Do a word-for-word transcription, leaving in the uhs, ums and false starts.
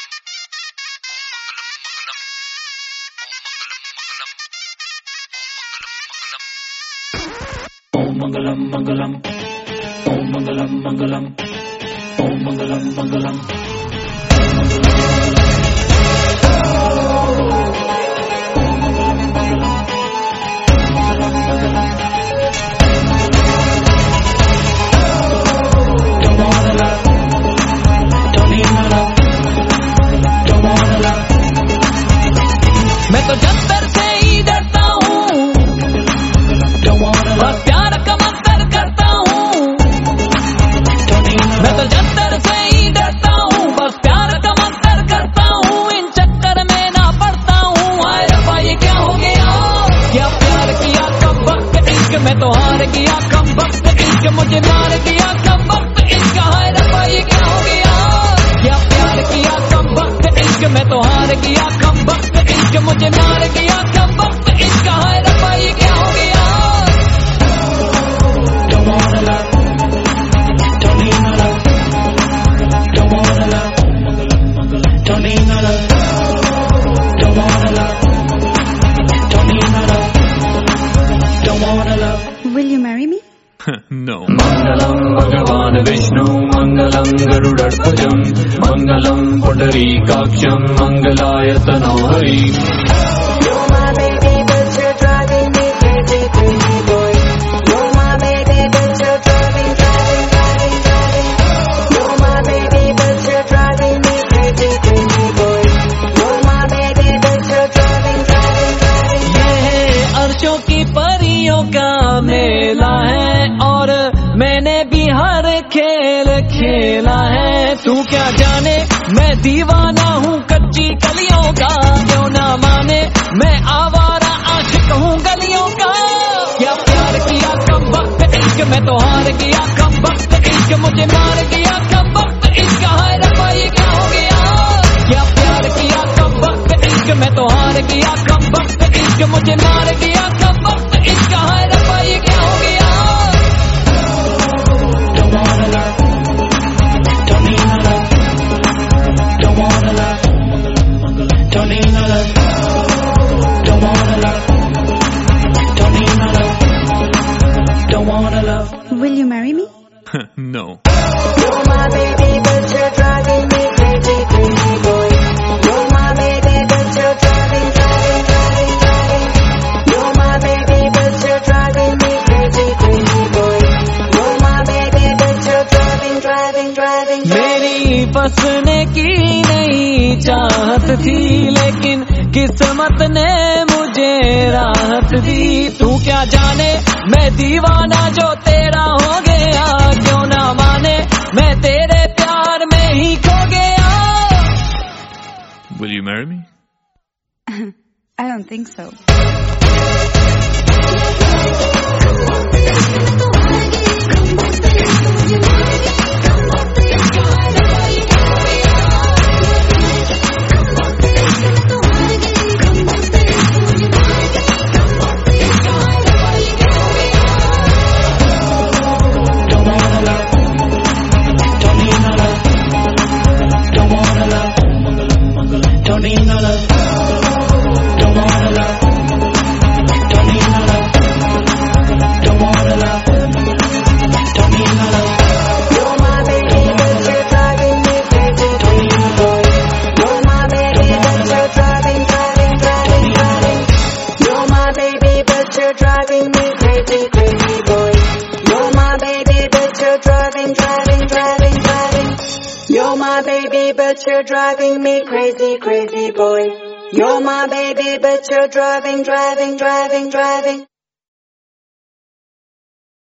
Om Mangalam Mangalam. Om Mangalam Mangalam. Om Mangalam Mangalam. मैं तो जंतर से ही डरता हूँ, बस प्यार का मंतर करता हूँ। मैं तो जंतर से ही डरता हूँ, बस प्यार का मंतर करता हूँ। इन चक्कर में ना पड़ता हूँ। हाय रब्बा ये क्या हो गया, क्या प्यार किया कब वक्त इश्क में तो हार गया कब वक्त इश्क मुझे मार गया कब वक्त इश्क। हाय रब्बा ये क्या हो गया, क्या प्यार किया कब वक्त इश्क में तो हार गया कब वक्त इश्क मुझे मार गया कब वक्त इश्क। हाय रब्बा ये क्या हो गया। Don't wanna love, don't need no love. Don't wanna love, don't need no love. Don't wanna love, don't need no love. Don't wanna love. Will you marry me? No. Mangalam Bhagavan Vishnu Mangalam Garudadhvajam Mangalam Pundarikaksham Mangalayatano Hari. You're my baby, but you're driving me crazy, crazy boy. You're my baby, but you're driving, driving, driving, driving. You're my baby, but you're driving me crazy, crazy boy. You're my baby, but you're driving, driving, driving. ये अर्शों की परियों का मेला है और मैंने भी हर खेल खेला है। तू क्या जाने मैं दीवाना हूँ कच्ची कलियों का, क्यों ना माने मैं आवारा आशिक हूँ गलियों का। क्या प्यार किया कब वक्त इश्क में तो हार गया कब वक्त इश्क मुझे मार गया कब वक्त इश्क। हाय रब्बा ये क्या हो गया, क्या प्यार किया कब वक्त इश्क में तो हार गया कब वक्त इश्क मुझे मार गया कब वक्त इश्क। हाय रब्बा ये क्या हो गया। Don't wanna love, don't need no love. Don't wanna love, don't need no love. Don't wanna love, don't need no love. Don't wanna love. Will you marry me? No. You're my baby, but you're driving me crazy, crazy boy. You're my baby, but you're driving, driving, driving, driving. You're my baby, but you're driving me crazy, crazy boy. You're my baby, but you're driving, driving, driving. मेरी फंसने की नहीं चाहत थी, लेकिन किस्मत ने मुझे राहत दी। तू क्या जाने मैं दीवाना जो तेरा हो गया, क्यों ना माने मैं तेरे प्यार में ही खो गया। Will you marry me? I don't think so. Don't wanna love, don't need no love. Don't wanna love, don't need no love. Don't wanna love, don't need no love. Don't wanna love, don't need no love. You're my baby, but you're driving me crazy, crazy boy. You're my baby, but you're driving, driving, driving, driving. You're my baby, but you're driving me crazy, crazy boy. You're my baby, but you're driving, driving, driving, driving. You're my baby, but you're driving me crazy, crazy boy. You're my baby, but you're driving, driving, driving, driving.